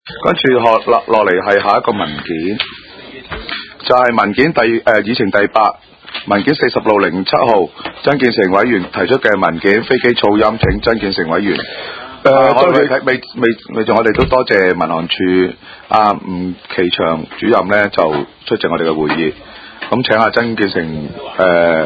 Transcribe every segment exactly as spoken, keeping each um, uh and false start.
跟住落落落嚟係下一個文件，就係、是、文件第誒、呃、議程第八文件四十六零七號，曾建成委員提出嘅文件飛機噪音，請曾建成委員。誒、呃，多謝未未未仲，我哋都多謝民航處阿吳其祥主任咧，就出席我哋嘅會議。咁請阿曾建成誒、呃、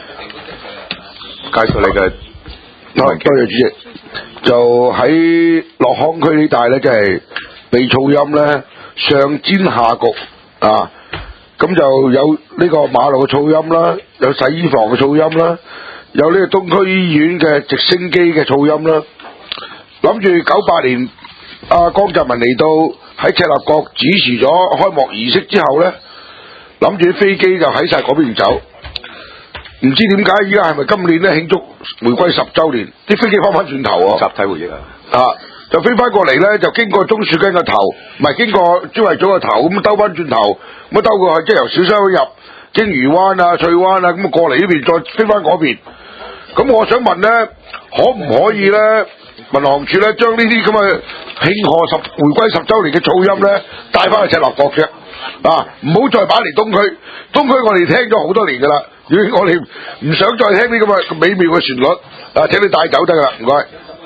介紹你嘅。 多謝主席。就喺落康區呢帶咧，即係被噪音咧上尖下焗啊！咁就有呢個馬路嘅噪音啦，有洗衣房嘅噪音啦，有呢個東區醫院嘅直升機嘅噪音啦。諗住九八年阿江澤民嚟到喺赤鱲角主持咗開幕儀式之後咧，諗住啲飛機就喺晒嗰邊走。唔知點解而家係咪今年咧慶祝回歸十週年，啲飛機翻返轉頭喎， 集體回憶啊！ 啊，就飛翻過嚟咧，就經過鍾樹根嘅頭，唔係經過朱慧祖嘅頭，咁兜翻轉頭，咁兜過去即係由小西灣入鯨魚灣啊、翠灣啊，咁啊過嚟呢邊再飛翻嗰邊。咁我想問咧，可唔可以咧，民航處咧將呢啲咁嘅慶賀十回歸十週年嘅噪音咧帶翻去赤鱲角啫？啊，唔好再擺嚟東區，東區我哋聽咗好多年噶啦。如果我哋唔想再聽呢咁嘅美妙嘅旋律，啊，請你帶走得噶啦，唔該。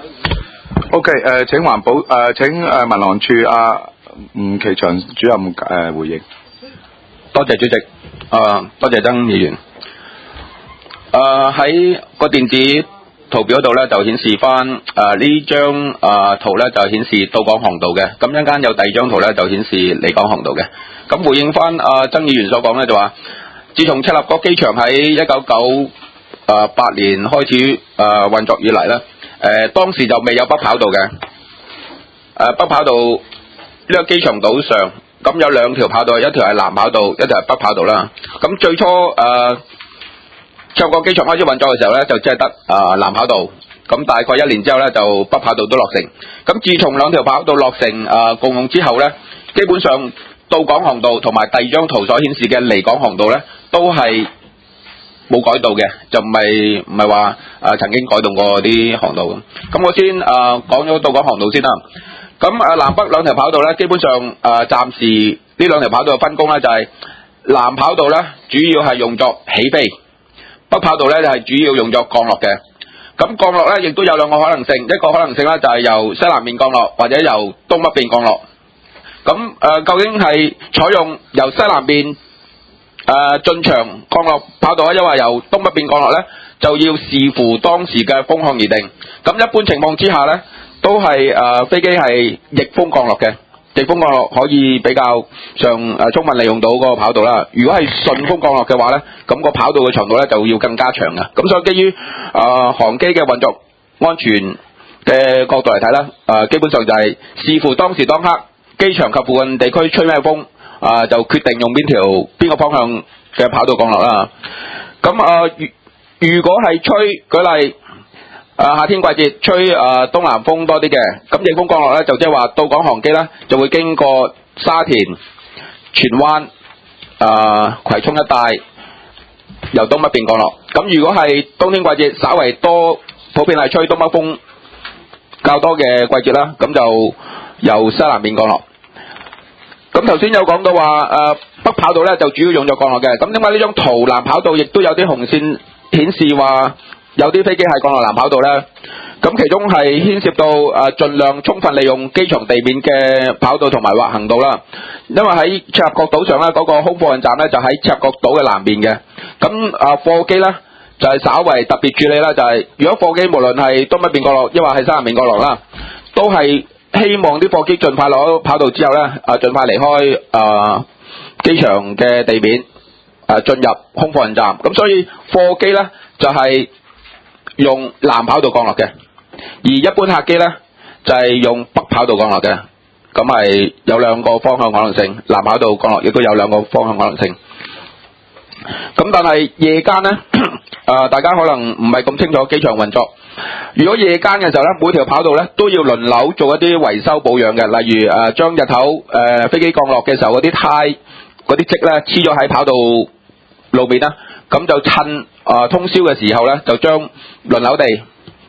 O K， 誒，請環保誒、呃，請誒民航處阿吳其祥主任誒、呃、回應。 多謝主席，誒、呃，多謝曾議員。誒、呃，喺個電子圖表度咧就顯示翻誒呢張誒圖咧就顯示到港航道嘅，咁一陣間有第二張圖咧就顯示離港航道嘅。咁回應翻誒曾議員所講咧就話。自從赤鱲角機場喺一九九八年開始誒、呃、運作以嚟咧，誒、呃、當時就未有北跑道嘅。誒、呃、北跑道呢個機場島上，咁有兩條跑道，一條係南跑道，一條係北跑道啦。咁最初誒赤鱲角機場開始運作嘅時候咧，就只係得誒南跑道。咁大概一年之後咧，就北跑道都落成。咁自從兩條跑道落成誒、呃、共用之後咧，基本上到港航道同埋第二張圖所顯示嘅離港航道咧，都係冇改道嘅，就唔係唔係話誒曾經改動過啲航道咁。咁我先誒、呃、講咗到港航道先啦。咁誒、呃、南北兩條跑道咧，基本上誒、呃、暫時呢兩條跑道嘅分工咧就係、是、南跑道咧主要係用作起飛，北跑道咧就係、是、主要用作降落嘅。咁降落咧亦都有兩個可能性，一個可能性咧就係、是、由西南面降落，或者由東北邊降落。咁誒、呃、究竟係採用由西南邊誒進場降落跑道啊，因為由東北邊降落咧，就要視乎當時嘅風向而定。咁一般情況之下咧，都係誒、呃、飛機係逆風降落嘅，逆風降落可以比較上誒、呃、充分利用到嗰個跑道啦。如果係順風降落嘅話咧，咁、個跑道嘅長度咧就要更加長嘅。咁所以基於誒、呃、航機嘅運作安全嘅角度嚟睇啦，誒、呃、基本上就係視乎當時當刻機場及附近地區吹咩風。啊、呃，就決定用邊條邊個方向嘅跑道降落啦。咁啊，如、呃、如果係吹，舉例，啊、呃、夏天季節吹啊、呃、東南風多啲嘅，咁逆風降落咧，就即係話到港航機咧就會經過沙田、荃灣、啊、呃、葵涌一帶，由東北邊降落。咁如果係冬天季節，稍為多，普遍係吹東北風較多嘅季節啦，咁就由西南邊降落。咁頭先有講到話誒、呃、北跑道咧就主要用作降落嘅，咁點解呢張圖南跑道亦都有啲紅線顯示話有啲飛機係降落南跑道咧？咁其中係牽涉到誒、呃、盡量充分利用機場地面嘅跑道同埋滑行道啦。因為喺赤鱲角島上咧，嗰、那個空貨運站咧就喺赤鱲角島嘅南邊嘅。咁啊貨機咧就係、是、稍為特別處理啦，就係、是、如果貨機無論係東北邊降落，抑或係西南邊降落啦，都係希望啲貨機盡快攞跑道之後咧，啊盡快離開啊機場嘅地面，啊進入空貨運站。咁所以貨機咧就係、是、用南跑道降落嘅，而一般客機咧就係、是、用北跑道降落嘅。咁係有兩個方向可能性，南跑道降落亦都有兩個方向可能性。咁但係夜間咧，啊大家可能唔係咁清楚機場運作。如果夜間嘅時候咧，每條跑道咧都要輪流做一啲維修保養嘅，例如誒將、呃、日頭誒、呃、飛機降落嘅時候嗰啲胎嗰啲積咧黐咗喺跑道路面啦，咁就趁啊、呃、通宵嘅時候咧，就將輪流地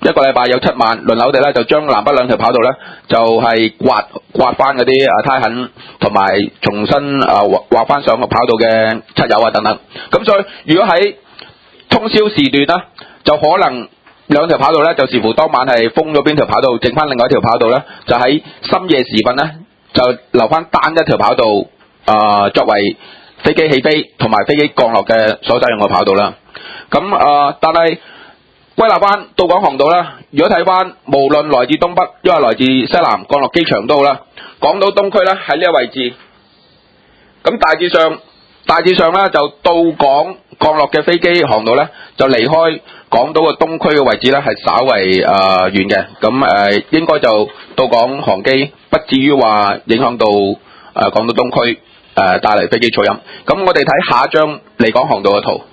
一個禮拜有七晚，輪流地咧就將南北兩條跑道咧就係刮刮翻嗰啲啊胎痕，同埋重新啊劃翻上個跑道嘅漆油啊等等。咁所以如果喺通宵時段咧，就可能兩條跑道咧就視乎當晚係封咗邊條跑道，剩翻另外一條跑道咧，就喺深夜時分咧就留翻單一條跑道啊、呃、作為飛機起飛同埋飛機降落嘅所使用嘅跑道啦。咁啊、呃，但係歸納翻到港航道啦，如果睇翻無論來自東北，因為來自西南降落機場都好啦，港島東區咧喺呢個位置，咁大致上大致上咧就到港降落嘅飛機航道咧就離開港島嘅東區嘅位置咧係稍為誒、呃、遠嘅，咁誒、呃、應該就到港航機不至於話影響到誒、呃、港島東區誒、呃、帶嚟飛機噪音。咁我哋睇下一張離港航道嘅圖。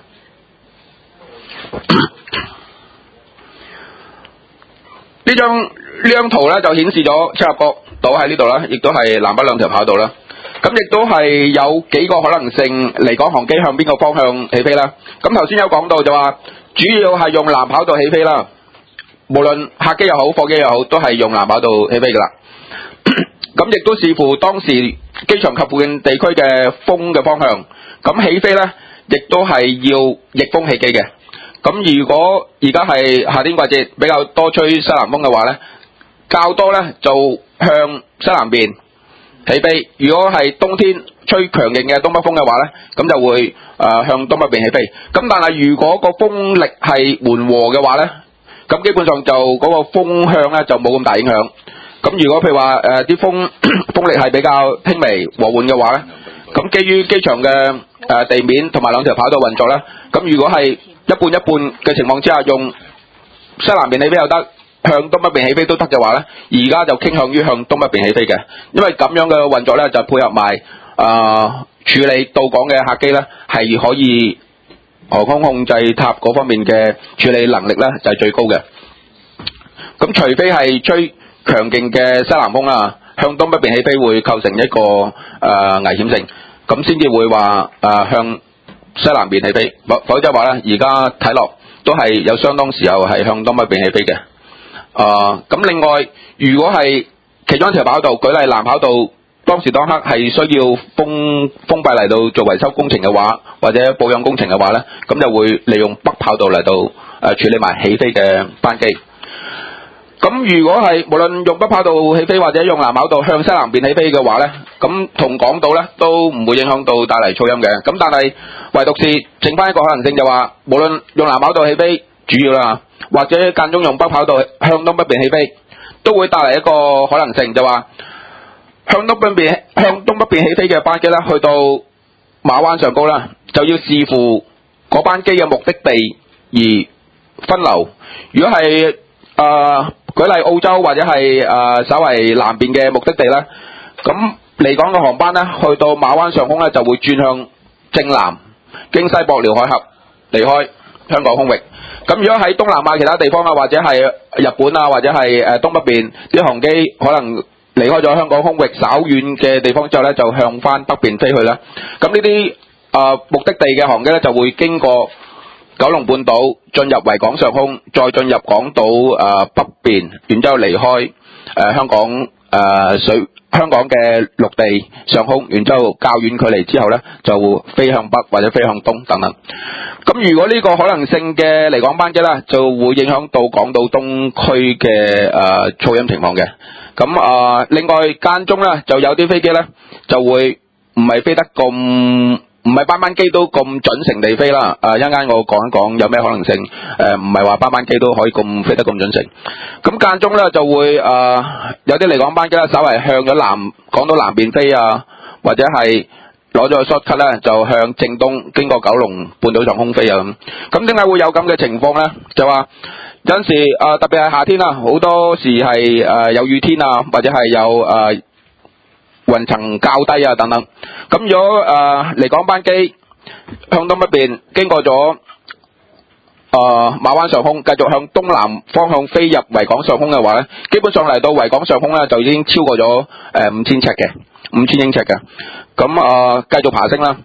呢張呢張圖咧就顯示咗赤鱲角島喺呢度啦，亦都係南北兩條跑道啦。咁亦都係有幾個可能性離港航機向邊個方向起飛啦。咁頭先有講到就話，主要係用南跑道起飛啦。無論客機又好，貨機又好，都係用南跑道起飛噶啦。咁亦都視乎當時機場及附近地區嘅風嘅方向。咁起飛咧，亦都係要逆風起機嘅。咁如果而家係夏天季節比較多吹西南風嘅話咧，較多咧就向西南邊起飛。如果係冬天吹強勁嘅東北風嘅話咧，咁就會誒、呃、向東北邊起飛。咁但係如果個風力係緩和嘅話咧，咁基本上就嗰個風向咧就冇咁大影響。咁如果譬如話誒啲風風力係比較輕微和緩嘅話咧，咁基於機場嘅誒、呃、地面同埋兩條跑道運作咧，咁如果係一半一半嘅情況之下，用西南邊起飛又得，向東北邊起飛都得嘅話咧，而家就傾向於向東北邊起飛嘅，因為咁樣嘅運作咧就配合埋啊、呃、處理到港嘅客機咧係可以航空控制塔嗰方面嘅處理能力咧就係最高嘅。咁除非係吹強勁嘅西南風啦，向東北邊起飛會構成一個誒、呃、危險性，咁先至會話誒、呃、向西南邊起飛，否否則話咧，而家睇落都係有相當時候係向東北邊起飛嘅。啊、呃，咁另外，如果係其中一條跑道，舉例南跑道，當時當刻係需要封封閉嚟到做維修工程嘅話，或者保養工程嘅話咧，咁就會利用北跑道嚟到誒、呃、處理埋起飛嘅班機。咁如果係無論用北跑道起飛或者用南跑道向西南邊起飛嘅話咧，咁同港島咧都唔會影響到帶嚟噪音嘅。咁但係唯獨是剩翻一個可能性就話，無論用南跑道起飛主要啦，或者間中用北跑道向東北邊起飛，都會帶嚟一個可能性就話，向東北邊向東北邊起飛嘅班機咧，去到馬灣上高啦，就要視乎嗰班機嘅目的地而分流。如果係誒、呃舉例澳洲或者係誒、呃、稍為南邊嘅目的地咧，咁嚟港嘅航班咧，去到馬灣上空咧就會轉向正南，經西博遼海峽離開香港空域。咁如果喺東南亞其他地方啊，或者係日本啊，或者係誒東北邊啲航機可能離開咗香港空域稍遠嘅地方之後咧，就向翻北邊飛去啦。咁呢啲誒目的地嘅航機咧就會經過九龍半島進入維港上空，再進入港島誒、呃、北邊，然之後離開誒、呃、香港誒、呃、水香港嘅陸地上空，然之後較遠距離之後咧，就飛向北或者飛向東等等。咁如果呢個可能性嘅離港班機咧，就會影響到港島東區嘅誒噪音情況嘅。咁啊、呃，另外間中咧就有啲飛機咧就會唔係飛得咁。唔係班班機都咁準成地飛啦，誒一陣間我講一講有咩可能性，誒唔係話班班機都可以咁飛得咁準成。咁間中咧就會誒、呃、有啲離港班機咧，稍為向咗南港島南邊飛啊，或者係攞咗個 shortcut 咧，就向正東經過九龍半島上空飛啊咁。咁點解會有咁嘅情況咧？就話有陣時誒、呃、特別係夏天啊，好多時係誒、呃、有雨天啊，或者係有誒。呃雲層較低啊，等等。咁如果誒離港班機向東北邊經過咗誒、呃、馬灣上空，繼續向東南方向飛入維港上空嘅話咧，基本上嚟到維港上空咧就已經超過咗誒五千尺嘅五千英尺嘅。咁誒繼續爬升啦。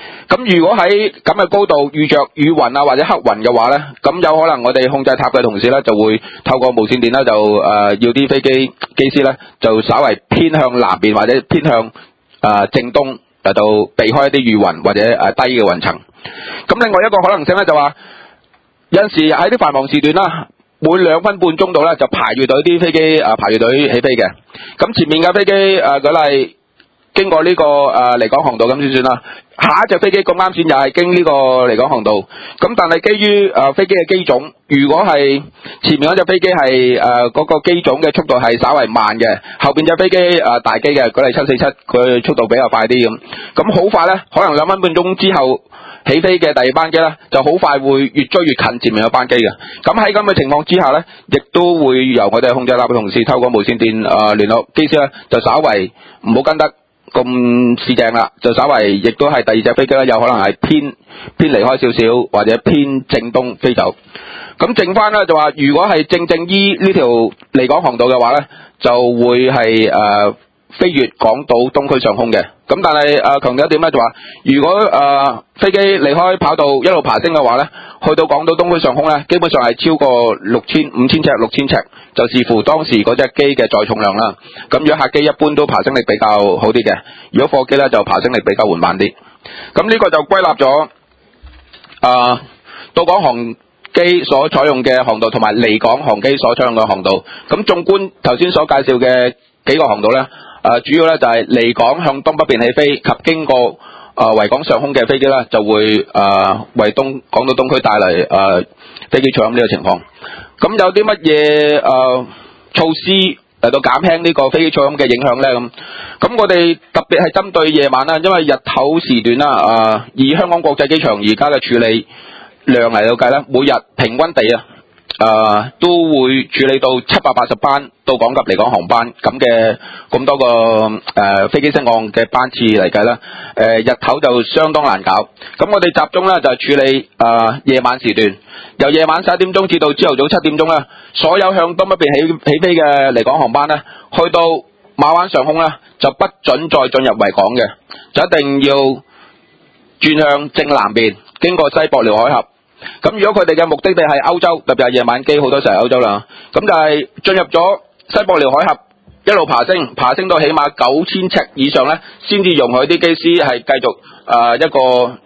咁如果喺咁嘅高度遇着雨雲啊或者黑雲嘅話咧，咁有可能我哋控制塔嘅同事咧就會透過無線電咧就誒、呃、要啲飛機機師咧就稍為偏向南邊或者偏向誒、呃、正東嚟到避開一啲雨雲或者誒、呃、低嘅雲層。咁另外一個可能性咧就話有陣時喺啲繁忙時段啦，每兩分半鐘度咧就排住隊啲飛機誒、呃、排住隊起飛嘅。咁前面嘅飛機誒、呃、舉例經過呢、這個誒離港航道咁先算啦。下一隻飛機咁啱先又係經呢個離港航道，咁但係基於誒、呃、飛機嘅機種，如果係前面嗰隻飛機係誒嗰個機種嘅速度係稍為慢嘅，後邊隻飛機誒、呃、大機嘅，舉例七四七，佢速度比較快啲咁，咁好快咧，可能兩分半鐘之後起飛嘅第二班機咧，就好快會越追越近前面嘅班機嘅。咁喺咁嘅情況之下咧，亦都會由我哋控制塔嘅同事透過無線電誒、呃、聯絡機師咧，就稍為唔好跟得咁市正啦，就稍為亦都係第二隻飛機咧，有可能係偏偏離開少少或者偏正東飛走。咁剩翻咧就話，如果係正正依呢條離港航道嘅話咧，就會係誒、呃、飛越港島東區上空嘅。咁但係誒強調一點咧，就話如果誒、呃、飛機離開跑道一路爬升嘅話咧，去到港島東區上空咧，基本上係超過六千五千尺六千尺，就視乎當時嗰隻機嘅載重量啦。咁如果客機一般都爬升力比較好啲嘅，如果貨機咧就爬升力比較緩慢啲。咁呢個就歸納咗誒到港航機所採用嘅航道同埋離港航機所採用嘅航道。咁縱觀頭先所介紹嘅幾個航道咧，誒、呃、主要咧就係離港向東北邊起飛及經過誒維、呃、港上空嘅飛機咧，就會誒、呃、為東港島東區帶嚟誒、呃、飛機噪音呢個情況。咁有啲乜嘢誒措施嚟到減輕呢個飛機噪音嘅影響咧？咁咁我哋特別係針對夜晚啦，因為日頭時段啦，誒、呃、以香港國際機場而家嘅處理量嚟到計咧，每日平均地啊，誒、呃、都會處理到七百八十班到港及離港航班咁嘅咁多個誒、呃、飛機升降嘅班次嚟計啦。誒、呃、日頭就相當難搞，咁我哋集中咧就係、處理誒、呃、夜晚時段，由夜晚十一點鐘至到朝頭早七點鐘咧，所有向東北邊起起飛嘅離港航班咧，去到馬灣上空咧就不准再進入維港嘅，就一定要轉向正南邊，經過西博寮海峽。咁如果佢哋嘅目的地係歐洲，特別係夜晚機好多時係歐洲啦，咁就係進入咗西博寮海峽，一路爬升，爬升到起碼九千尺以上咧，先至容許啲機師係繼續誒、呃、一個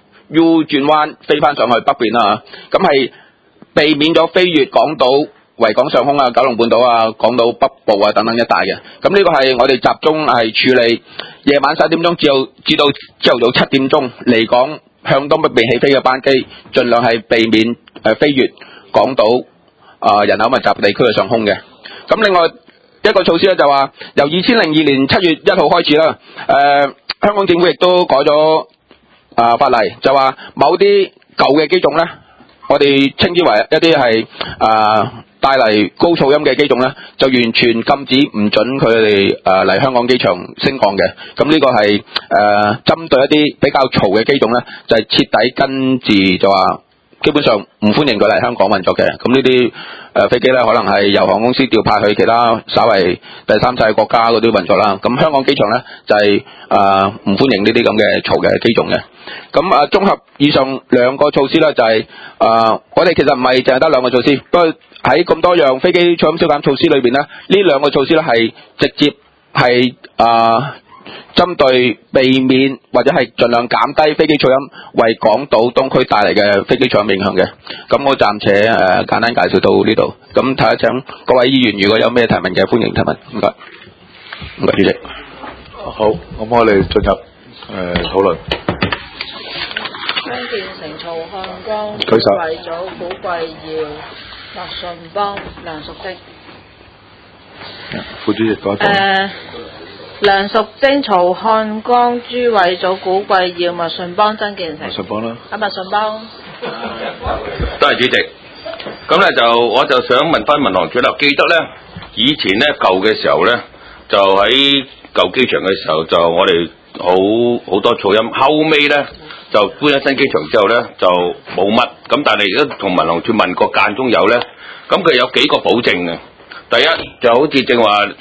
U 轉彎飛翻上去北邊啦嚇，咁係避免咗飛越港島維港上空啊、九龍半島啊、港島北部啊等等一帶嘅。咁呢個係我哋集中係處理夜晚十一點鐘至到至到朝頭早七點鐘離港向東北邊起飛嘅班機，盡量係避免誒、呃、飛越港島啊、呃、人口密集地區嘅上空嘅。咁另外一個措施咧就話，由二千零二年七月一號開始啦，誒、呃、香港政府亦都改咗啊、呃、法例，就話某啲舊嘅機種咧，我哋稱之為一啲係啊帶嚟高噪音嘅機種咧，就完全禁止唔准佢哋誒嚟香港機場升降嘅。咁呢個係誒、呃、針對一啲比較嘈嘅機種咧，就係、是、徹底根治，就話基本上唔歡迎佢嚟香港運作嘅。咁呢啲誒飛機咧，可能係由航空公司調派去其他稍為第三世界國家嗰啲運作啦。咁香港機場咧就係誒唔歡迎呢啲咁嘅嘈嘅機種嘅。咁啊，綜合以上兩個措施咧，就係、是、誒、呃、我哋其實唔係淨係得兩個措施，不過喺咁多樣飛機噪音消減措施裏邊咧，呢兩個措施咧係直接係誒針對避免或者係盡量減低飛機噪音為港島東區帶嚟嘅飛機噪音影響嘅。咁我暫且誒、呃、簡單介紹到呢度。咁睇下請各位議員如果有咩提問嘅，歡迎提問。唔該，唔該，主席。 好，咁我哋進入誒、呃、討論。 張建成、曹漢光、 舉手。 為祖、古貴耀、麥順邦、梁淑貞。 副主席講一講。 誒，梁淑貞、曹漢光、朱偉祖、古貴耀、麥順邦、曾建成。 麥順邦啦。 啊，麥順邦。 多謝主席。咁咧就我就想問翻民航處啦，記得咧以前咧舊嘅時候咧，就喺舊機場嘅時候就我哋好好多噪音，後尾咧就搬咗新機場之後咧就冇乜，咁但係而家同民航處問過間中有咧，咁佢有幾個保證嘅。第一就好似正話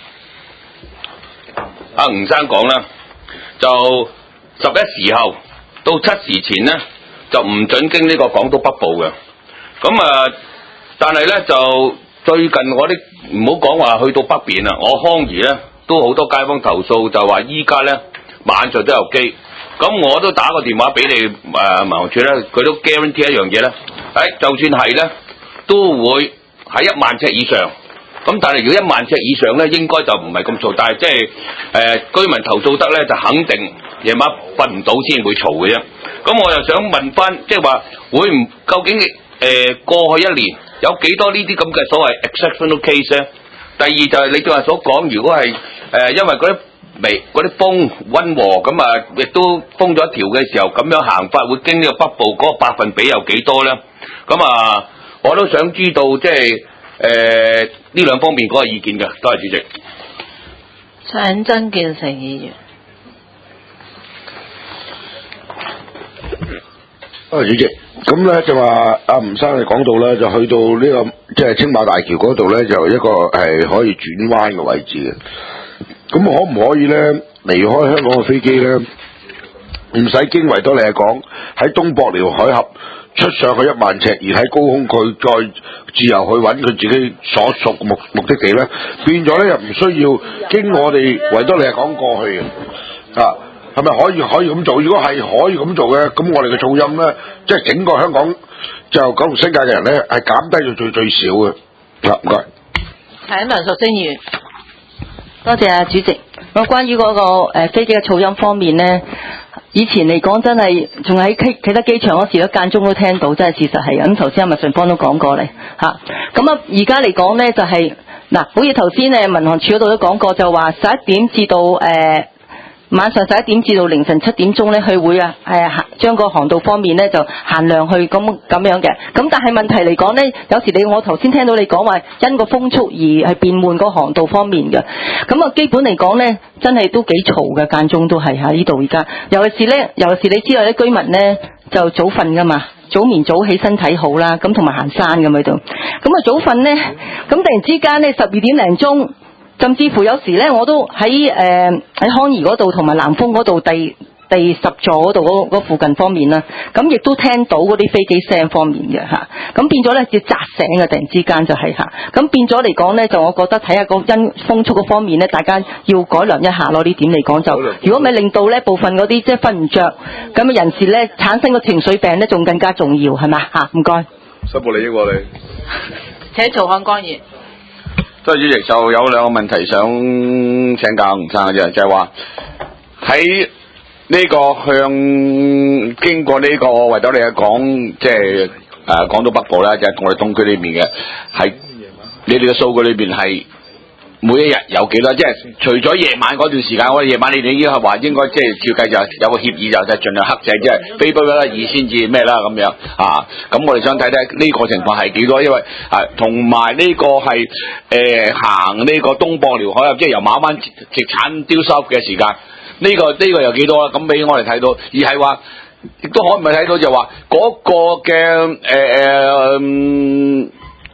阿吳生講啦，就十一時後到七時前咧就唔準經呢個港島北部嘅。咁啊，但係咧就最近我啲唔好講話去到北邊啦，我康怡咧都好多街坊投訴，就話依家咧晚上都有機。咁我都打個電話俾你誒民航處咧，佢都 guarantee 一樣嘢咧，誒就算係咧都會喺一萬尺以上。咁但係如果一萬尺以上咧，應該就唔係咁嘈，但係即係誒居民投訴得咧，就肯定夜晚瞓唔到先會嘈嘅啫。咁我又想問翻，即係話會唔究竟誒、呃、過去一年有幾多呢啲咁嘅所謂 exceptional case 咧？第二就係你正話所講，如果係誒、呃、因為嗰啲微嗰啲風溫和，咁啊亦都封咗一條嘅時候，咁樣行法會經呢個北部嗰個百分比有幾多咧？咁啊，我都想知道即係誒呢兩方面嗰個意見嘅。多謝主席。 請曾建成議員。 多謝主席。咁咧就話阿吳生你講到咧，就去到呢、這個即係、就是、青馬大橋嗰度咧，就一個係可以轉彎嘅位置嘅。咁可唔可以咧離開香港嘅飛機咧，唔使經維多利亞港，喺東博寮海峽出上去一萬尺，而喺高空佢再自由去揾佢自己所屬目目的地咧，變咗咧又唔需要經我哋維多利亞港過去嘅啊？係咪可以可以咁做？如果係可以咁做嘅，咁我哋嘅噪音咧，即係整個香港就九龍新界嘅人咧，係減低到最最少嘅。啊，唔該。 請梁淑貞議員。 多謝啊，主席。咁關於嗰、那個誒、呃、飛機嘅噪音方面咧，以前嚟講真係仲喺啟德機場嗰時咧，間中都聽到，真係事實係咁。頭先阿麥順芳都講過嚟嚇。咁啊，而家嚟講咧就係、是、嗱，好似頭先誒民航處嗰度都講過，就話十一點至到誒。呃晚上十一點至到凌晨七點鐘咧，佢會啊誒將個航道方面咧就限量去咁咁樣嘅。咁但係問題嚟講咧，有時你我頭先聽到你講話因個風速而係變換個航道方面嘅。咁啊基本嚟講咧，真係都幾嘈嘅，間中都係喺呢度而家。尤其是咧，尤其是你知道啲居民咧就早瞓噶嘛，早眠早起身體好啦，咁同埋行山咁喺度。咁啊早瞓咧，咁突然之間咧十二點零鐘。甚至乎有時咧，我都喺誒喺康怡嗰度同埋南豐嗰度第第十座嗰度嗰嗰附近方面啦，咁亦都聽到嗰啲飛機聲方面嘅嚇，咁變咗咧要扎醒嘅，突然之間就係嚇，咁變咗嚟講咧，就我覺得睇下個因風速嗰方面咧，大家要改良一下咯。呢點嚟講就，如果咪令到咧部分嗰啲即係瞓唔着咁嘅人士咧產生個情緒病咧，仲更加重要係嘛嚇？唔該。 申報利益喎你。 請曹漢光議員。 多謝主席，就有兩個問題想請教吳生嘅啫，就係話喺呢個向經過呢個維多利亞港，即係誒港島北部啦，即係我哋東區呢邊嘅，係你哋嘅數據裏邊係每一日有幾多？即係除咗夜晚嗰段時間，我哋夜晚你哋已經係話應該即係照計就有個協議就就盡量克制，即係飛不啦二先至咩啦咁樣啊。咁我哋想睇睇呢個情況係幾多？因為啊，同埋呢個係誒、呃、行呢個東博寮海峽，即係由馬灣直產丟收嘅時間，呢、這個呢、這個有幾多啊？咁俾我哋睇到，而係話亦都可唔可以睇到就話嗰個嘅誒誒。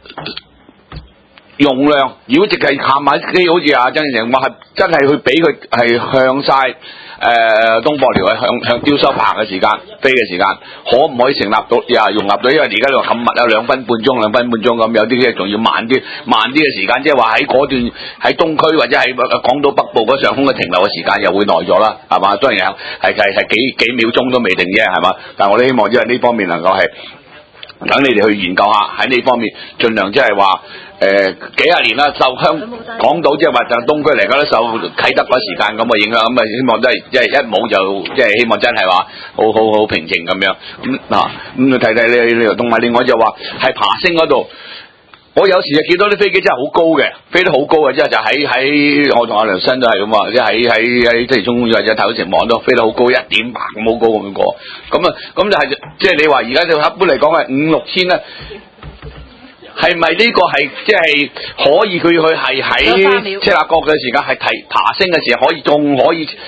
容量，如果淨係下晚機，好似阿曾建成話係真係去俾佢係向晒誒、呃、東博寮係向向丟收行嘅時間飛嘅時間，可唔可以成立到呀？容納到，因為而家你話冚密啊，兩分半鐘兩分半鐘咁，有啲嘅仲要慢啲慢啲嘅時間，即係話喺嗰段喺東區或者喺港島北部嗰上空嘅停留嘅時間又會耐咗啦，係嘛？當然係係係幾幾秒鐘都未定啫，係嘛？但係我哋希望因為呢方面能夠係等你哋去研究下喺呢方面，盡量即係話。誒、呃、幾廿年啦，受香港島即係話就東區嚟講咧，受啟德嗰時間咁嘅影響，咁啊希望都係即係一冇就即係希望真係話好好好平靜咁樣。咁嗱咁你睇睇呢呢同埋另外就話係爬升嗰度，我有時就見到啲飛機真係好高嘅，飛得好高嘅，即係就喺喺我同阿梁生都係咁話，即係喺喺喺即係中或者太古城望到飛得好高，一點八咁好高咁樣過。咁啊咁就係即係你話而家就一般嚟講係五六千咧。係咪呢個係即係可以佢去係喺赤鱲角嘅時間係提爬升嘅時候可以仲可以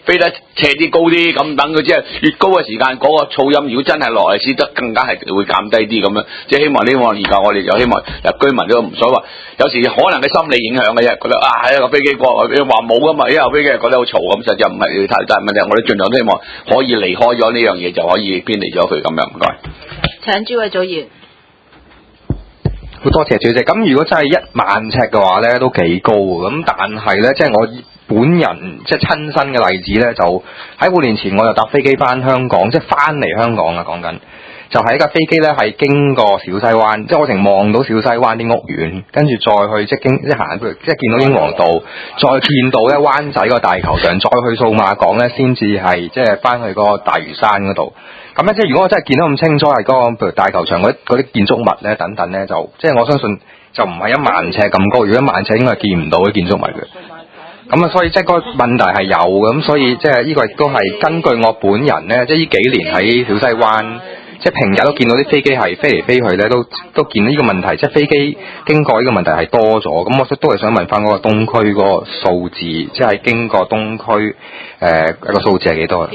飛得斜啲高啲，咁等佢即係越高嘅時間，嗰、那個噪音如果真係落嚟，先得更加係會減低啲咁樣。即係希望呢個而家我哋又希望入居民都唔所謂，有時可能嘅心理影響嘅啫，覺得啊係一個飛機過，話冇噶嘛，一有飛機覺得好嘈咁，實際唔係太大問題。我哋盡量都希望可以離開咗呢樣嘢，就可以偏離咗佢咁樣。唔該。 請朱偉祖議員。 好多謝主席。咁如果真係一萬尺嘅話咧，都幾高喎。咁但係咧，即係我本人即係親身嘅例子咧，就喺半年前我就搭飛機翻香港，即係翻嚟香港啊，講緊就係一架飛機咧，係經過小西灣，即係我成望到小西灣啲屋苑，跟住再去即係經即係行，即係見到英皇道，再見到咧灣仔個大球場，再去數碼港咧，先至係即係翻去嗰個大嶼山嗰度。咁咧，即係如果我真係見到咁清楚係嗰個譬如大球場嗰啲嗰啲建築物咧等等咧，就即係我相信就唔係一萬尺咁高。如果一萬尺應該係見唔到啲建築物嘅。咁啊，所以即係個問題係有嘅。咁所以即係呢個亦都係根據我本人咧，即係呢幾年喺小西灣，即係平日都見到啲飛機係飛嚟飛去咧，都都見到呢個問題，即係飛機經過呢個問題係多咗。咁我都係想問翻嗰個東區嗰個數字，即係經過東區誒一個數字係幾多？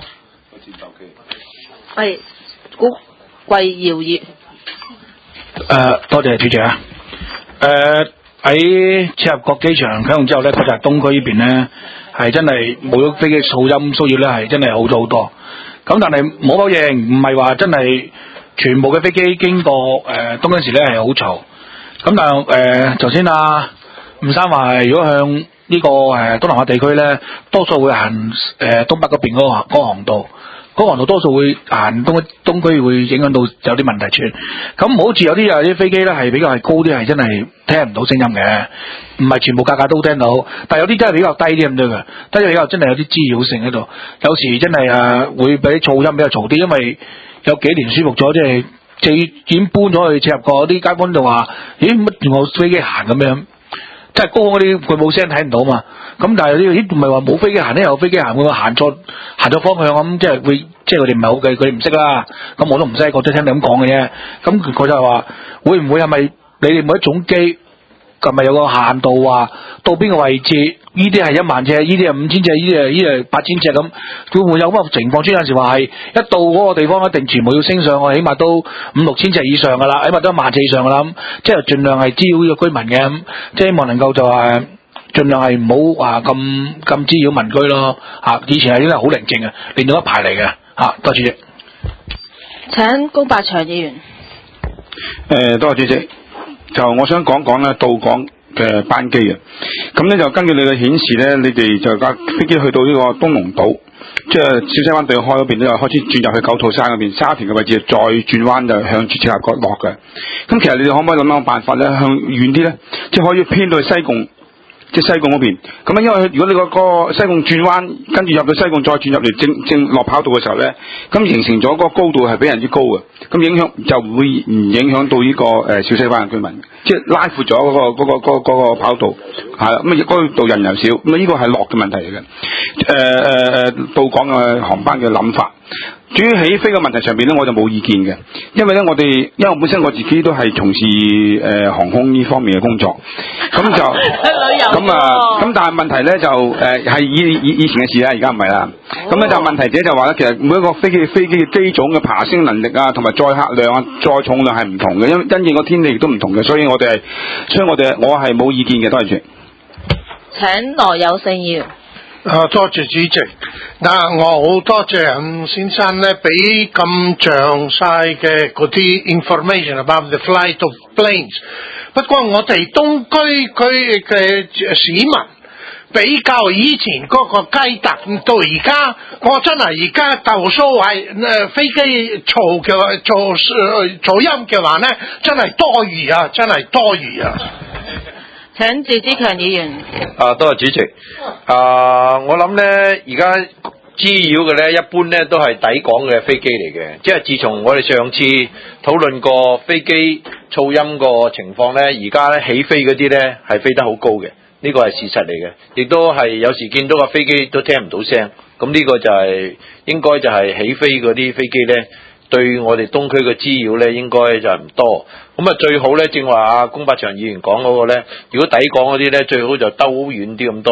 係古貴耀業。 誒，多謝主席啊！誒喺切入國機場啟用之後咧，確實東區呢邊咧係真係冇咗飛機噪音騷擾咧，係真係好咗好多。咁但係冇否認，唔係話真係全部嘅飛機經過誒、呃、東嗰時咧係好嘈。咁但係誒，頭先啊吳生話，如果向呢、這個誒、呃、東南亞地區咧，多數會行誒、呃、東北嗰邊嗰、那個嗰、那個航道。嗰航道多數會行東東區，會影響到有啲問題出現。咁好似有啲有啲飛機咧係比較係高啲，係真係聽唔到聲音嘅，唔係全部架架都聽到。但係有啲真係比較低啲咁多嘅，低啲比較真係有啲滋擾性喺度。有時真係誒、啊、會俾啲噪音比較嘈啲，因為有幾年舒服咗，即係即係已經搬咗去切入過啲街坊就話：咦乜我飛機行咁樣？即係高空嗰啲佢冇聲睇唔到嘛。咁但係呢啲唔係話冇飛機行咧，有飛機行會行錯行錯方向咁，即係會即係佢哋唔係好嘅，佢哋唔識啦。咁我都唔識，我都聽你咁講嘅啫。咁佢就係話會唔會係咪你哋每一種機係咪有個限度話到邊個位置？呢啲係一萬隻，呢啲係五千隻，呢啲係呢啲係八千隻咁，會唔會有咁嘅情況？出有陣時話係一到嗰個地方一定全部要升上去，起碼都五六千隻以上噶啦，起碼都一萬隻以上噶啦。咁即係盡量係滋擾呢個居民嘅，咁即係希望能夠就係盡量係唔好話咁咁滋擾民居咯。嚇，以前係應該好寧靜嘅，連到一排嚟嘅嚇。多謝。 請高百祥議員。 誒，多謝主席。就我想講講咧，到港嘅班機啊，咁咧就根據你嘅顯示咧，你哋就架飛機去到呢個東龍島，即係小西灣對開嗰邊咧，就開始轉入去九肚山嗰邊，沙田嘅位置再轉彎就向住赤鱲角落嘅。咁其實你哋可唔可以諗諗個辦法咧，向遠啲咧，即係可以偏到去西貢，即係西貢嗰邊。咁啊，因為如果你個個西貢轉彎，跟住入到西貢再轉入嚟正正落跑道嘅時候咧，咁形成咗嗰個高度係比人之高嘅，咁影響就唔會唔影響到呢、這個誒、呃、小西灣嘅居民，即係拉闊咗嗰個嗰、那個嗰、那個那個跑道，係啦，咁啊嗰度人又少，咁啊呢個係落嘅問題嚟嘅。誒誒誒，到港嘅航班嘅諗法。至於起飛嘅問題上邊咧，我就冇意見嘅，因為咧我哋因為我本身我自己都係從事誒、呃、航空呢方面嘅工作，咁就咁啊，咁但係問題咧就誒係、呃、以以以前嘅事啦，而家唔係啦。咁咧、oh. 就問題者就話咧，其實每一個飛機飛機嘅機種嘅爬升能力啊，同埋載客量啊、載重量係唔同嘅，因因應個天氣亦都唔同嘅，所以我哋係，所以我哋我係冇意見嘅，多謝主。 請羅有勝議員。 啊，多謝主席。嗱，我好多謝吳先生咧，俾咁詳細嘅嗰啲 information about the flight of planes。不過我哋東區區嘅市民比較以前嗰個雞特到而家，我真係而家投訴係誒飛機嘈嘅嘈噪音嘅話咧，真係多餘啊，真係多餘啊！ 請趙志強議員。 啊，多謝主席。啊，我諗咧，而家滋擾嘅咧，一般咧都係抵港嘅飛機嚟嘅。即係自從我哋上次討論過飛機噪音個情況咧，而家咧起飛嗰啲咧係飛得好高嘅，呢個係事實嚟嘅。亦都係有時見到個飛機都聽唔到聲，咁呢個就係、是、應該就係起飛嗰啲飛機咧，對我哋東區嘅滋擾咧，應該就係唔多。咁啊，最好咧，正話阿龔柏祥議員講嗰個咧，如果抵港嗰啲咧，最好就兜遠啲咁多，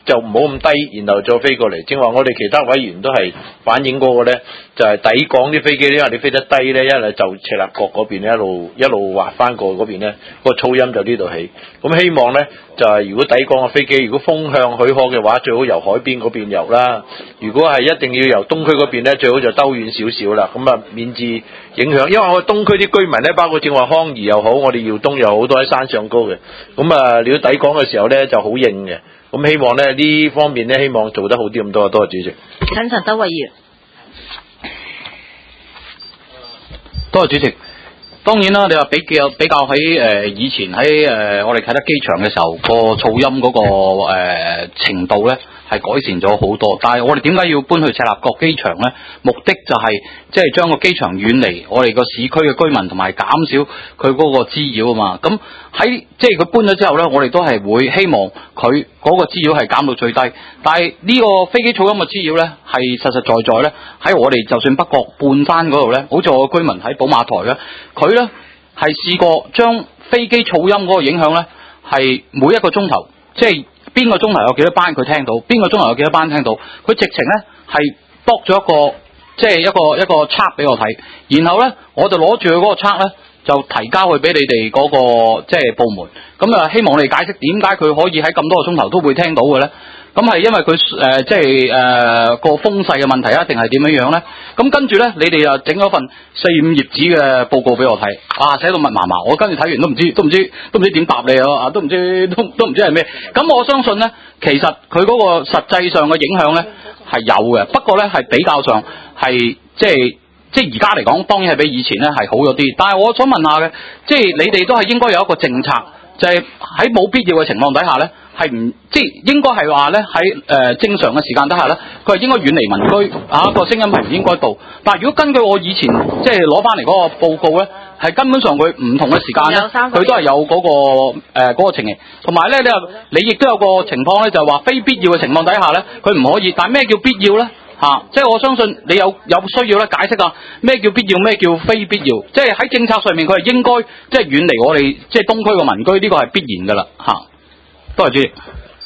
就唔好咁低，然後再飛過嚟。正話我哋其他委員都係反映嗰個咧，就係、是、抵港啲飛機，因為你飛得低咧，一係就赤鱲角嗰邊一路一路滑翻過嗰邊咧，個噪音就呢度起。咁希望咧就係、是、如果抵港嘅飛機，如果風向許可嘅話，最好由海邊嗰邊遊啦。如果係一定要由東區嗰邊咧，最好就兜遠少少啦。咁啊免至影響，因為我東區啲居民咧，包括正話康怡又好，我哋耀東又好，都喺山上高嘅。咁啊，你要抵港嘅時候咧就好應嘅。咁希望咧呢方面咧，希望做得好啲咁多。多謝主席。 請陳德偉議員。 多謝主席。當然啦，你話比較比較喺誒、呃、以前喺誒、呃、我哋啟德機場嘅時候，個噪音嗰、那個誒、呃、程度咧係改善咗好多。但係我哋點解要搬去赤鱲角機場咧？目的就係即係將個機場遠離我哋個市區嘅居民，同埋減少佢嗰個滋擾啊嘛。咁喺即係佢搬咗之後咧，我哋都係會希望佢嗰個滋擾係減到最低。但係呢個飛機噪音嘅滋擾咧，係實實在在咧喺我哋就算北角半山嗰度咧，好似我個居民喺寶馬台咧，佢咧係試過將飛機噪音嗰個影響咧係每一個鐘頭，即係邊個鐘頭有幾多班佢聽到，邊個鐘頭有幾多班聽到，佢直情咧係駁咗一個即係一個一個測俾我睇，然後咧我就攞住佢嗰個測咧就提交去俾你哋嗰、那個即係部門，咁啊希望你哋解釋點解佢可以喺咁多個鐘頭都會聽到嘅咧？咁係因為佢誒、呃、即係誒個風勢嘅問題啊，定係點樣樣咧？咁跟住咧，你哋又整咗份四五頁紙嘅報告俾我睇，啊寫到密麻麻，我跟住睇完都唔知都唔知都唔知點答你啊，都唔知都都唔知係咩。咁我相信咧，其實佢嗰個實際上嘅影響咧係有嘅，不過咧係比較上係即係即係而家嚟講，當然係比以前咧係好咗啲。但係我想問下嘅，即係你哋都係應該有一個政策，就係喺冇必要嘅情況底下咧。係唔即係應該係話咧喺誒正常嘅時間底下咧，佢係應該遠離民居啊，個聲音係唔應該到。但係如果根據我以前即係攞翻嚟嗰個報告咧，係根本上佢唔同嘅時間咧，佢都係有嗰、嗰個誒嗰、呃嗰個情形。同埋咧，你話你亦都有個情況咧，就係話非必要嘅情況底下咧，佢唔可以。但係咩叫必要咧？嚇、啊！即係我相信你有有需要咧解釋啊，咩叫必要，咩叫非必要？即係喺政策上面，佢係應該即係遠離我哋即係東區嘅民居，呢、呢個係必然㗎啦嚇。多謝主席。誒，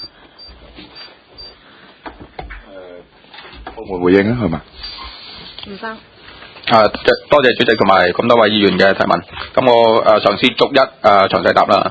部門回應啊，係嘛？ 吳生。 啊，多謝主席同埋咁多位議員嘅提問。咁我誒嘗試逐一誒詳細答啦。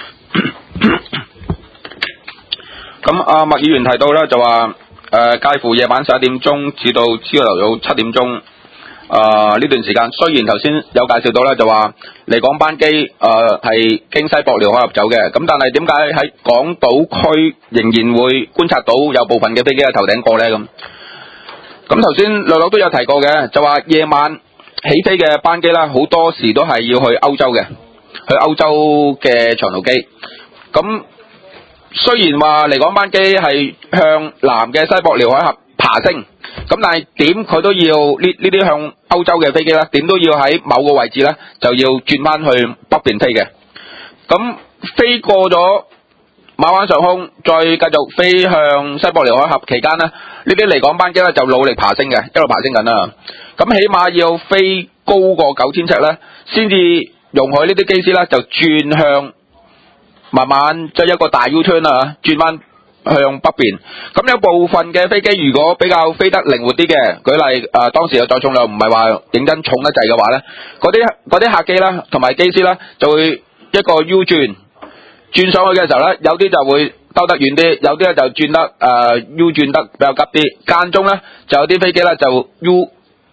咁阿麥議員提到咧，就話誒介乎夜晚十一點鐘至到朝頭早七點鐘。誒、呃、呢段時間，雖然頭先有介紹到咧，就話離港班機誒係經西博遼海峽走嘅，咁但係點解喺港島區仍然會觀察到有部分嘅飛機喺頭頂過咧？咁咁頭先略略都有提過嘅，就話夜晚起飛嘅班機啦，好多時都係要去歐洲嘅，去歐洲嘅長途機。咁雖然話離港班機係向南嘅西博遼海峽爬升，咁但係點佢都要呢呢啲向歐洲嘅飛機咧，點都要喺某個位置咧就要轉翻去北邊飛嘅。咁飛過咗馬灣上空，再繼續飛向西博遼海峽期間呢，呢啲離港班機咧就努力爬升嘅，一路爬升緊啦。咁起碼要飛高過九千尺咧，先至容許呢啲機師咧就轉向，慢慢即係一個大 U turn 啊，轉翻向北邊。咁有部分嘅飛機如果比較飛得靈活啲嘅，舉例誒、呃、當時嘅載重量唔係話認真重得滯嘅話咧，嗰啲嗰啲客機啦同埋機師咧就會一個 U 轉轉上去嘅時候咧，有啲就會兜得遠啲，有啲咧就轉得誒、呃、U 轉得比較急啲，間中咧就有啲飛機咧就 U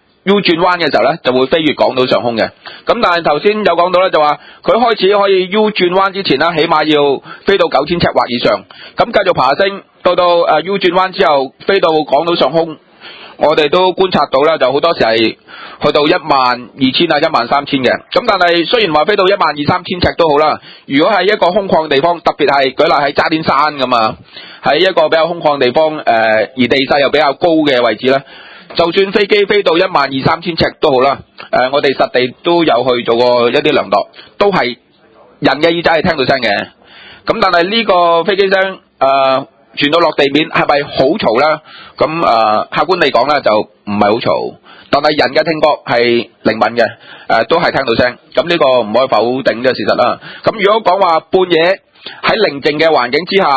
U 轉彎嘅時候咧就會飛越港島上空嘅。咁但係頭先有講到咧，就話佢開始可以 U 轉彎之前咧，起碼要飛到九千尺或以上，咁繼續爬升到到誒 U 轉彎之後飛到港島上空，我哋都觀察到啦，就好多時係去到一萬二千啊一萬三千嘅。咁但係雖然話飛到一萬二三千尺都好啦，如果係一個空曠地方，特別係舉例喺渣甸山咁啊，喺一個比較空曠地方誒、呃、而地勢又比較高嘅位置咧，就算飛機飛到一萬二三千尺都好啦，誒、呃，我哋實地都有去做過一啲量度，都係人嘅耳仔係聽到聲嘅。咁但係呢個飛機聲誒傳到落地面係咪好嘈咧？咁誒、呃，客觀嚟講咧就唔係好嘈，但係人嘅聽覺係靈敏嘅，誒、呃、都係聽到聲。咁呢個唔可以否定嘅事實啦。咁如果講話半夜喺寧靜嘅環境之下，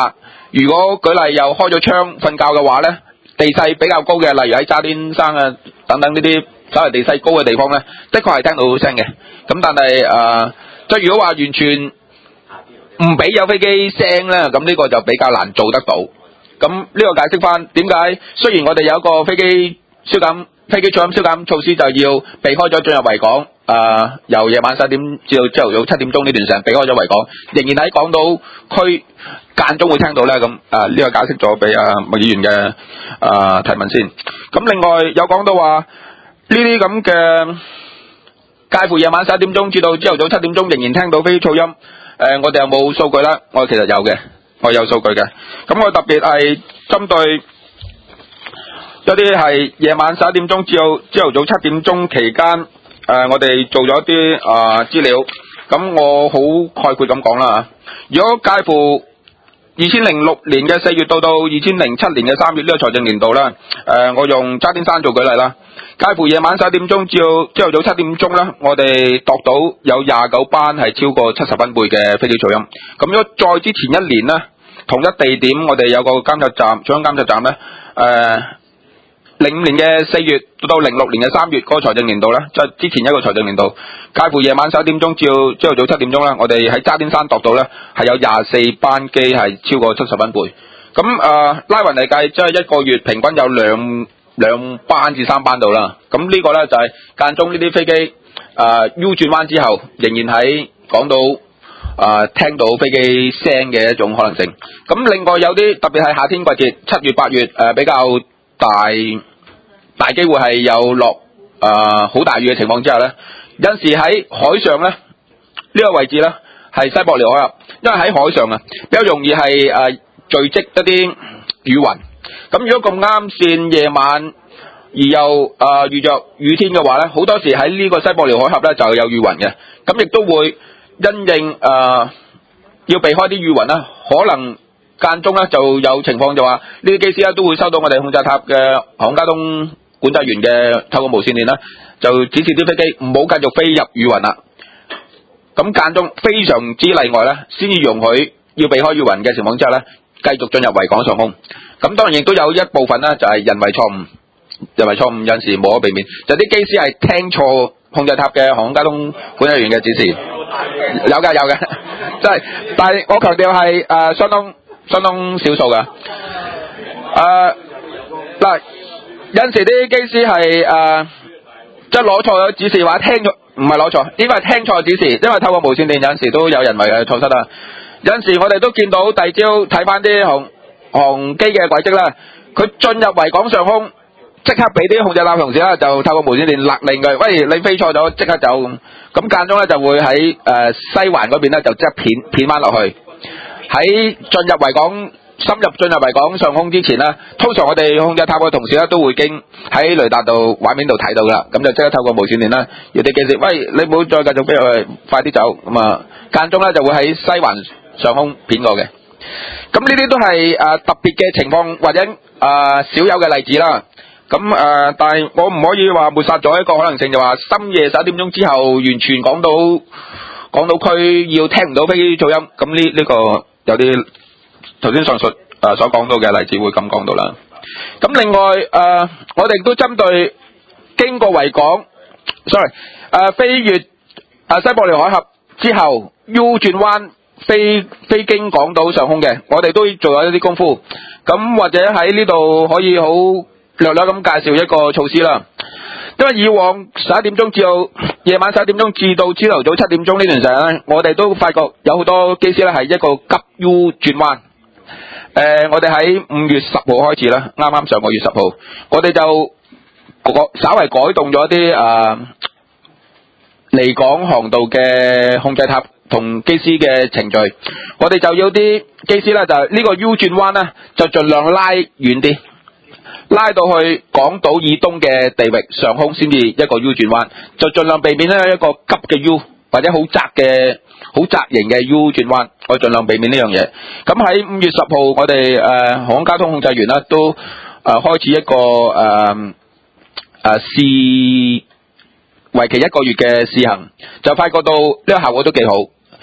如果舉例又開咗窗瞓覺嘅話咧，地勢比較高嘅，例如喺渣甸山啊等等呢啲稍為地勢高嘅地方咧，的確係聽到聲嘅。咁但係誒，即係如果話完全唔俾有飛機聲咧，咁呢個就比較難做得到。咁呢個解釋翻點解雖然我哋有一個飛機消減飛機噪音消減措施，就要避開咗進入維港，誒、呃、由夜晚十點至到朝頭早七點鐘呢段時間避開咗維港，仍然喺港島區間中會聽到咧。咁誒呢個解釋咗俾阿麥議員嘅誒提問先。咁另外有講到話呢啲咁嘅介乎夜晚十一點鐘至到朝頭早七點鐘仍然聽到飛機噪音，誒、呃、我哋有冇數據咧？我其實有嘅，我有數據嘅。咁我特別係針對一啲係夜晚十一點鐘至到朝頭早七點鐘期間，誒、呃、我哋做咗啲誒資料。咁我好概括咁講啦。如果介乎二千零六年嘅四月到到二千零七年嘅三月呢個財政年度啦，誒、呃、我用渣甸山做舉例啦。介乎夜晚十一點鐘至到朝頭早七點鐘咧，我哋度到有廿九班係超過七十分貝嘅飛機噪音。咁如果再之前一年呢，同一地點我哋有個監測站，中央監測站咧，誒零五年嘅四月到到零六年嘅三月嗰個財政年度咧，即係之前一個財政年度，介乎夜晚十一點鐘至到朝頭早七點鐘咧，我哋喺渣甸山度到咧係有廿四班機係超過七十分貝。咁誒、呃、拉勻嚟計，即係一個月平均有兩兩班至三班度啦。咁呢個咧就係、是、間中呢啲飛機誒、呃、U 轉彎之後，仍然喺港島誒、呃、聽到飛機聲嘅一種可能性。咁另外有啲特別係夏天季節，七月八月誒、呃、比較大大機會係有落誒好大雨嘅情況之下咧，有陣時喺海上咧呢、呢個位置咧係西伯利海峽，因為喺海上啊比較容易係誒、呃、聚積一啲雨雲。咁如果咁啱線夜晚而又誒、呃、遇着雨天嘅話咧，好多時喺呢個西伯利海峽咧就有雨雲嘅。咁亦都會因應誒、呃、要避開啲雨雲啦，可能間中咧就有情況就話呢啲機師咧都會收到我哋控制塔嘅航空交通管制員嘅透過無線電啦，就指示啲飛機唔好繼續飛入雨雲啦。咁間中非常之例外咧，先至容許要避開雨雲嘅情況之下咧，繼續進入維港上空。咁當然亦都有一部分咧就係人為錯誤，人為錯誤有陣時無可避免，就啲、是、機師係聽錯控制塔嘅航空交通管制員嘅指示。有嘅有嘅，即係，但係我強調係誒相當相當少數嘅。誒嗱，有陣時啲機師係誒即係攞錯咗指示，或者聽咗唔係攞錯，應該係聽錯指示，因為透過無線電有陣時都有人為嘅錯失啦。有陣時我哋都見到第二朝睇翻啲航航機嘅軌跡啦，佢進入維港上空，即刻俾啲控制塔同事啦，就透過無線電勒令佢，喂，你飛錯咗，即刻走。咁間中咧就會喺誒、呃、西環嗰邊咧就即刻片片翻落去。喺進入維港深入進入維港上空之前咧，通常我哋控制塔嘅同事咧都會經喺雷達度畫面度睇到噶，咁就即刻透過無線電啦，要啲機師，喂，你唔好再繼續飛落去，快啲走。咁啊間中咧就會喺西環上空片過嘅。咁呢啲都係誒、呃、特別嘅情況或者誒、呃、少有嘅例子啦。咁誒、呃，但係我唔可以話抹殺咗一個可能性，就話深夜十一點鐘之後，完全講到港島區要聽唔到飛機噪音。咁呢呢個有啲頭先上述誒、呃、所講到嘅例子會咁講到啦。咁另外誒、呃，我哋都針對經過維港 ，sorry 誒、呃、飛越誒、呃、西伯利海峽之後 U 轉彎飛飛經港島上空嘅，我哋都做咗一啲功夫。咁或者喺呢度可以好略略咁介紹一個措施啦，因為以往十一點鐘至到夜晚十一點鐘至到朝頭早七點鐘呢段時間咧，我哋都發覺有好多機師咧係一個急 U 轉彎。誒、呃，我哋喺五月十號開始啦，啱啱上個月十號，我哋就稍為改動咗啲誒離港航道嘅控制塔同機師嘅程序，我哋就要啲機師咧就呢個 U 轉彎咧就盡量拉遠啲。拉到去港島以東嘅地域上空先至一個 U 轉彎，就盡量避免咧一個急嘅 U 或者好窄嘅好窄型嘅 U 轉彎，我盡量避免呢樣嘢。咁喺五月十號，我哋誒、呃、航空交通控制員啦都誒、呃、開始一個誒誒試為期一個月嘅試行，就發覺到呢個效果都幾好。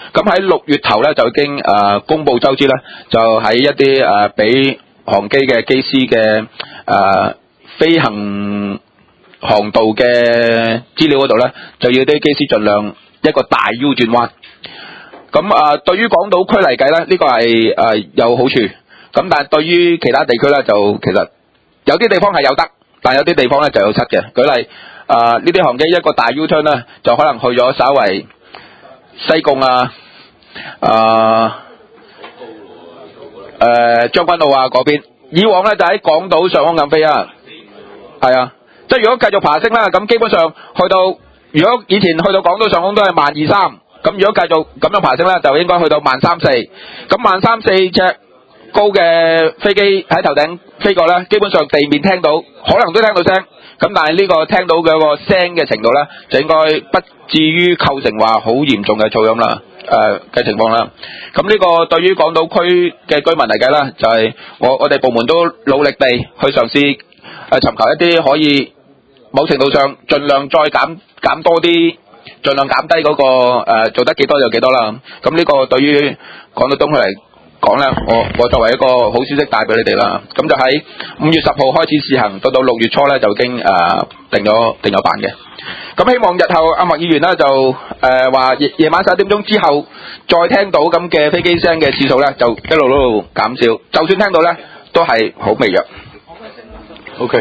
咁喺六月頭咧就已經誒、呃、公佈周知咧，就喺一啲誒俾航機嘅機師嘅誒飛行航道嘅資料嗰度咧，就要啲機師盡量一個大 U 轉彎。咁啊、呃，對於港島區嚟計咧，呢、這個係誒、呃、有好處。咁但係對於其他地區咧，就其實有啲地方係有得，但有啲地方咧就有失嘅。舉例啊，呢、呃、啲航機一個大 U turn 咧，就可能去咗稍為西貢啊、啊、誒將軍澳啊嗰邊。以往咧就喺港島上空咁飛啊，係啊，即係如果繼續爬升啦，咁基本上去到，如果以前去到港島上空都係萬二三，咁如果繼續咁樣爬升咧，就應該去到萬三四。咁萬三四尺高嘅飛機喺頭頂飛過咧，基本上地面聽到，可能都聽到聲。咁但係呢個聽到嘅個聲嘅程度咧，就應該不至於構成話好嚴重嘅噪音啦。誒嘅、呃、情況啦，咁呢個對於港島區嘅居民嚟計啦，就係、是、我我哋部門都努力地去嘗試誒、呃、尋求一啲可以某程度上盡量再減減多啲，盡量減低嗰、那個、呃、做得幾多就幾多啦。咁呢個對於港島東區嚟講咧，我我作為一個好消息帶俾你哋啦。咁就喺五月十號開始試行，到到六月初咧就已經誒、呃、定咗定咗版嘅。咁希望日後阿麥議員咧就誒話夜夜晚十一點鐘之後再聽到咁嘅飛機聲嘅次數咧，就一路一路減少。就算聽到咧，都係好微弱。 OK。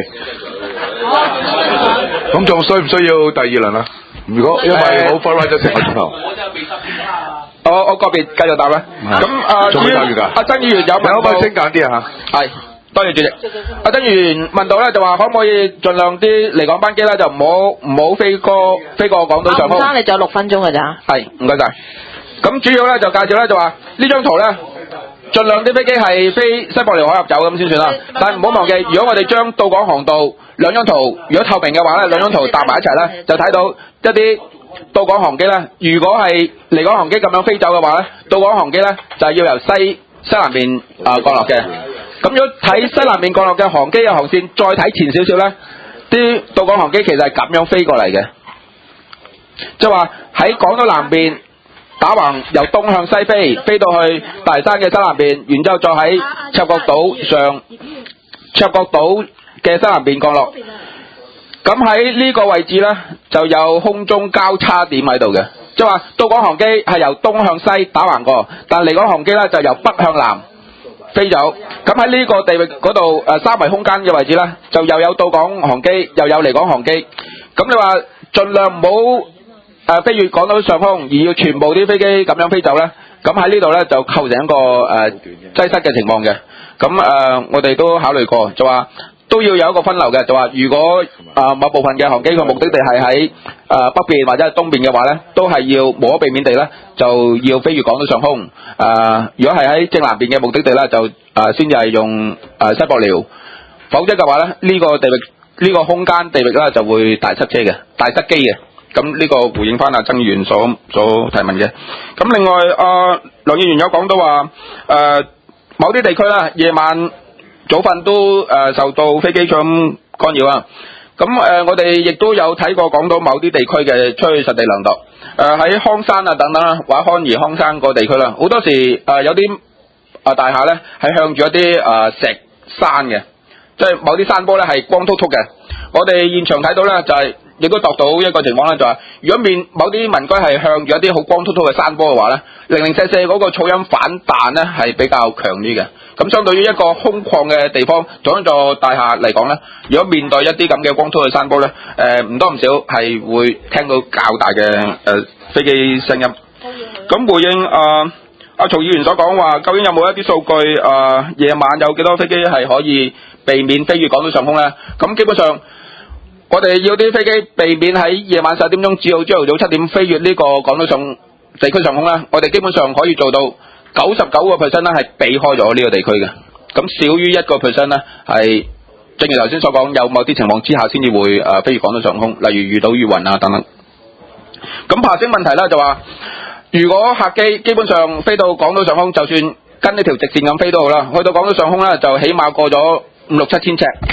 咁仲需唔需要第二輪啊？如果因為冇 follow 咗成個鐘頭。 我我個別繼續答啦。咁啊， 仲未答完㗎？ 阿曾議員有問可唔可以精簡啲啊？ 嚇。係。多謝主席。阿曾議員問到咧，就話可唔可以盡量啲離港班機咧，就唔好唔好飛過飛過港島上空。 阿吳生，你仲有六分鐘㗎咋？ 係，唔該晒。咁主要咧就介紹咧就話呢張圖咧，盡量啲飛機係飛西伯利海峽走咁先算啦。但係唔好忘記，如果我哋將到港航道兩張圖，如果透明嘅話咧，兩張圖搭埋一齊咧，就睇到一啲到港航機咧。如果係離港航機咁樣飛走嘅話咧，到港航機咧就係要由西西南邊啊、呃、降落嘅。咁如果睇西南面降落嘅航機嘅航線，再睇前少少咧，啲到港航機其實係咁樣飛過嚟嘅，即係話喺港島南邊打橫由東向西飛，飛到去大嶼山嘅西南邊，然之後再喺赤鱲島上赤鱲島嘅西南邊降落。咁喺呢個位置咧，就有空中交叉點喺度嘅，即係話到港航機係由東向西打橫過，但離港航機咧就由北向南飛走。咁喺呢個地域嗰度誒三維空間嘅位置咧，就又有到港航機，又有離港航機。咁你話盡量唔好誒飛越港島上空，而要全部啲飛機咁樣飛走咧，咁喺呢度咧就構成一個誒擠塞嘅情況嘅。咁誒、呃、我哋都考慮過，就話都要有一個分流嘅，就話如果啊、呃、某部分嘅航機嘅目的地係喺誒北邊或者係東邊嘅話咧，都係要無可避免地咧就要飛越港島上空。誒、呃、如果係喺正南邊嘅目的地咧，就誒先至係用誒、呃、西伯寮，否則嘅話咧呢、這個地域呢、這個空間地域咧就會大塞車嘅，大塞機嘅。咁呢個回應翻阿曾議員所所提問嘅。咁另外啊梁議員有講到話誒、呃、某啲地區啦夜晚早瞓都誒、呃、受到飛機咁干擾啊！咁誒、呃、我哋亦都有睇過講到某啲地區嘅出去實地量度，誒、呃、喺康山啊等等啦，或者康怡康山個地區啦，好多時誒、呃、有啲啊大廈咧係向住一啲誒、呃、石山嘅，即係某啲山坡咧係光禿禿嘅。我哋現場睇到咧就係、是。亦都度到一個情況咧，就係、是、如果面某啲民居係向住一啲好光禿禿嘅山坡嘅話咧，零零舍舍嗰個噪音反彈咧係比較強啲嘅。咁相對於一個空曠嘅地方，做一座大廈嚟講咧，如果面對一啲咁嘅光禿嘅山坡咧，誒唔多唔少係會聽到較大嘅誒、呃、飛機聲音。咁回應啊阿曹議員所講話，究竟有冇一啲數據啊夜、呃、晚有幾多飛機係可以避免飛越港島上空咧？咁基本上。我哋要啲飛機避免喺夜晚十點鐘至到朝頭早七點飛越呢個港島上地區上空咧，我哋基本上可以做到九十九個 percent 咧係避開咗呢個地區嘅。咁少於一個 percent 咧係，正如頭先所講，有某啲情況之下先至會誒飛越港島上空，例如遇到雨雲啊等等。咁爬升問題咧就話，如果客機基本上飛到港島上空，就算跟呢條直線咁飛都好啦，去到港島上空咧就起碼過咗五六七千尺。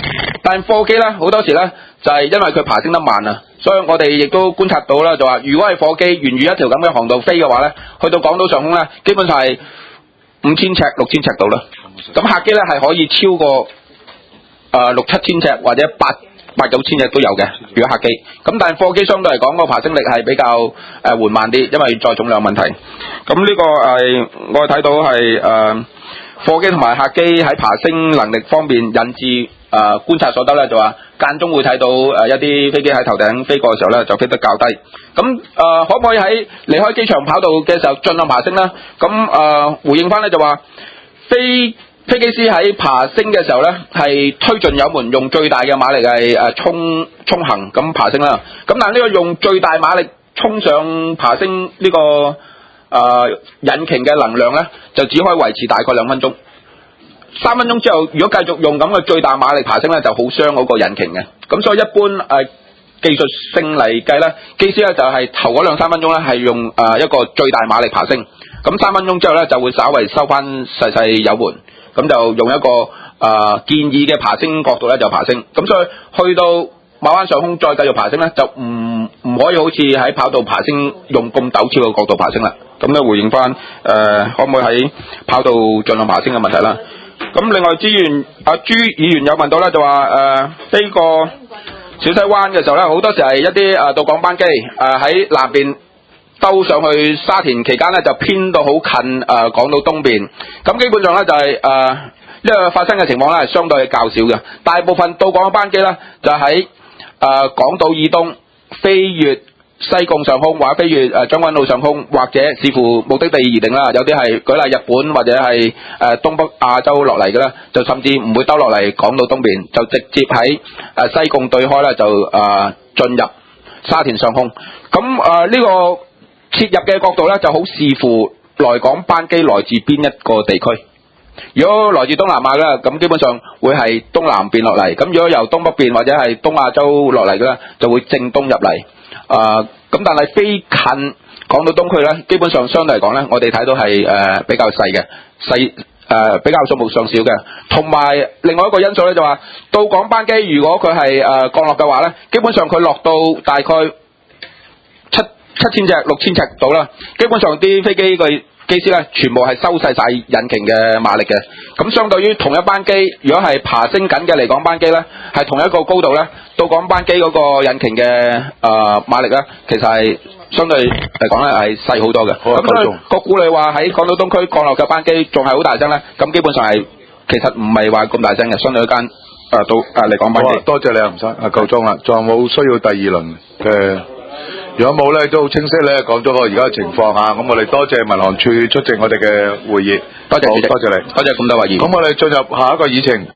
但貨機咧好多時咧就係、是、因為佢爬升得慢啊，所以我哋亦都觀察到啦，就話如果係貨機沿住一條咁嘅航道飛嘅話咧，去到港島上空咧，基本上係五千尺、六千尺度啦。咁客機咧係可以超過誒六七千尺或者八八九千尺都有嘅，如果客機。咁但係貨機相對嚟講個爬升力係比較誒、呃、緩慢啲，因為載重量問題。咁呢個係我哋睇到係誒。呃貨機同埋客機喺爬升能力方面引致誒、呃、觀察所得咧，就話間中會睇到誒、呃、一啲飛機喺頭頂飛過嘅時候咧，就飛得較低。咁誒、呃、可唔可以喺離開機場跑道嘅時候盡量爬升咧？咁誒、呃、回應翻咧就話飛飛機師喺爬升嘅時候咧，係推進油門用最大嘅馬力係誒衝衝行咁爬升啦。咁但係呢個用最大馬力衝上爬升呢、這個。誒、呃、引擎嘅能量咧，就只可以維持大概兩分鐘。三分鐘之後，如果繼續用咁嘅最大馬力爬升咧，就好傷嗰個引擎嘅。咁所以一般誒、呃、技術性嚟計咧，機師咧就係、是、頭嗰兩三分鐘咧係用誒、呃、一個最大馬力爬升。咁三分鐘之後咧就會稍微收翻細細油門，咁就用一個誒、呃、建議嘅爬升角度咧就爬升。咁所以去到馬灣上空再繼續爬升咧，就唔唔可以好似喺跑道爬升用咁陡峭嘅角度爬升啦。咁咧回應翻誒、呃，可唔可以喺跑道盡量爬升嘅問題啦？咁另外資源阿朱議員有問到咧，就話誒、呃、飛過小西灣嘅時候咧，好多時係一啲誒到港班機誒喺南邊兜上去沙田期間咧，就偏到好近誒、呃、港島東邊。咁基本上咧就係誒呢個發生嘅情況咧係相對較少嘅，大部分到港嘅班機咧就喺誒、呃、港島以東飛越西貢上空，或者飛越誒將軍澳上空，或者視乎目的地而定啦。有啲係舉例日本或者係誒、呃、東北亞洲落嚟嘅咧，就甚至唔會兜落嚟港島東邊，就直接喺誒、呃、西貢對開咧就誒進、呃、入沙田上空。咁誒呢個切入嘅角度咧，就好視乎來港班機來自邊一個地區。如果來自東南亞嘅，咁基本上會係東南邊落嚟；咁如果由東北邊或者係東亞洲落嚟嘅咧，就會正東入嚟。誒、呃，咁但係飛近港島東區咧，基本上相對嚟講咧，我哋睇到係誒、呃、比較細嘅，細誒、呃、比較數目上少嘅。同埋另外一個因素咧，就話到港班機，如果佢係誒降落嘅話咧，基本上佢落到大概七七千尺、六千尺度啦，基本上啲飛機佢。機師咧，全部係收細晒引擎嘅馬力嘅。咁相對於同一班機，如果係爬升緊嘅離港班機咧，係同一個高度咧，到港班機嗰個引擎嘅誒、呃、馬力咧，其實係相對嚟講咧係細好多嘅。咁所以個鼓勵話喺港島東區降落嘅班機仲係好大聲咧，咁基本上係其實唔係話咁大聲嘅，相對一間誒、呃、到誒離港班機。 多謝你啊，吳生，啊夠鐘啦，仲有冇需要第二輪嘅？如果冇咧，都好清晰咧，講咗個而家嘅情況嚇。咁我哋多謝民航處出席我哋嘅會議， 多謝主席， 多謝你， 多謝咁多位議員。 咁我哋進入下一個議程。